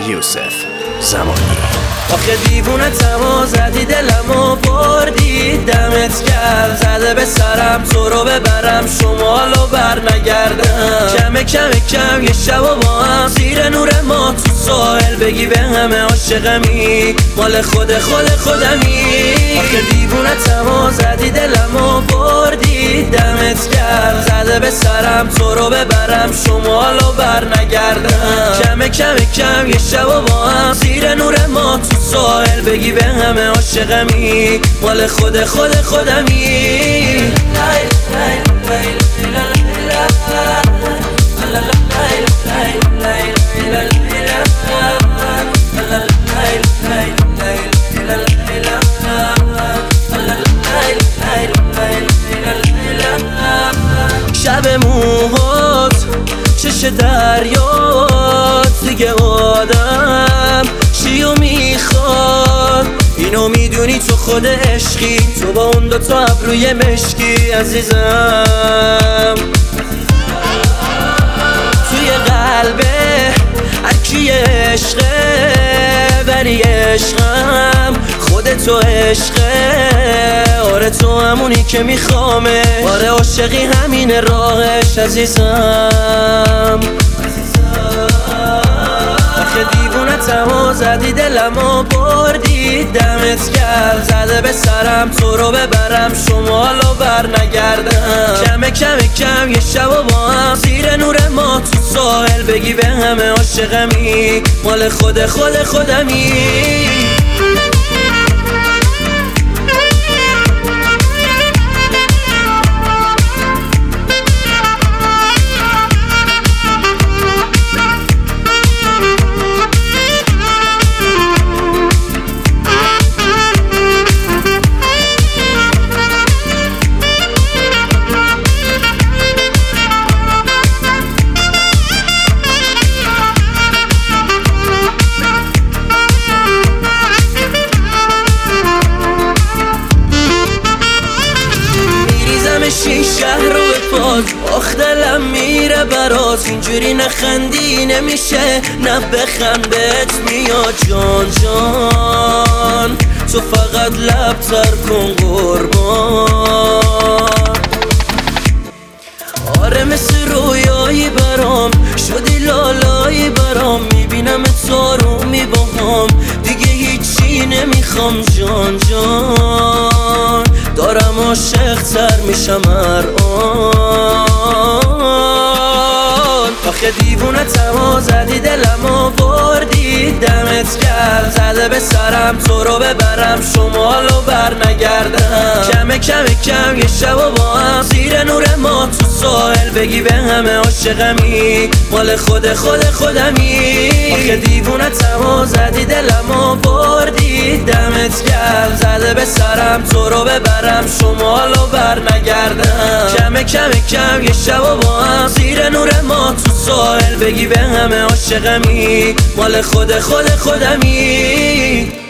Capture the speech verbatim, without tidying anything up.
یوسف زمانی. آخه دیوونه تما زدی دلمو بردی، دمت گرم زده به سرم تو رو ببرم شمالو بر نگردم. کم کم کم یه شب و با هم زیر نور ما تو ساحل بگی به همه عاشقمی، مال خود خود خودمی. آخه دیوونه تما زدی دلمو بردی، دمت گرم زده به سرم تو رو ببرم شمالو بر نگردم. کم کم کم یه شب و با هم زیر نور ما تو ساحل بگی به همه عاشقمی، مال خود خود خودمی. شب موهات چش دریات دیگه آدم چیو میخواد، اینو میدونی تو خود عشقی، تو با اون دوتا ابروی مشکی عزیزم. توی قلبه هرکی عشقه ولی عشقم خودتو عشقه. آره تو همونی که میخوامه، آره عاشقی همین راهش عزیزم. آخه دیوونه تما زدی دلمو بردی، دمت گرم زده به سرم تو رو ببرم شمالو بر نگردم. کم کم کم یه شب و با هم زیر نور ما تو ساحل بگی به همه عاشقمی، مال خود خود خودمی. این شهر رو به پاک آخ دلم میره برات، اینجوری نخندی نمیشه نه بخند بهت میاد جان جان. تو فقط لب تر کن قربان. آره مثل رویایی برام شدی لالایی برام، میبینم تو رو میباهم دیگه هیچی نمیخوام جان جان. دارم عاشق تر میشم هر آن. آخه دیوونه تما زدی دلمو بردی، دمت گرم زده به سرم تو رو ببرم شمالو بر نگردم. کم کم کم یه شب و با هم زیر نور ما تو ساحل بگی به همه عاشقمی، مال خود خود خودمی. آخه دیوونه تما زدی دلمو بردی، دمت گرم زده به سرم تو رو ببرم شمالو بر نگردم. کم کم کم یه شب و با هم زیر نور ما تو ساحل بگی به همه عاشقمی، مال خود خود خودمی.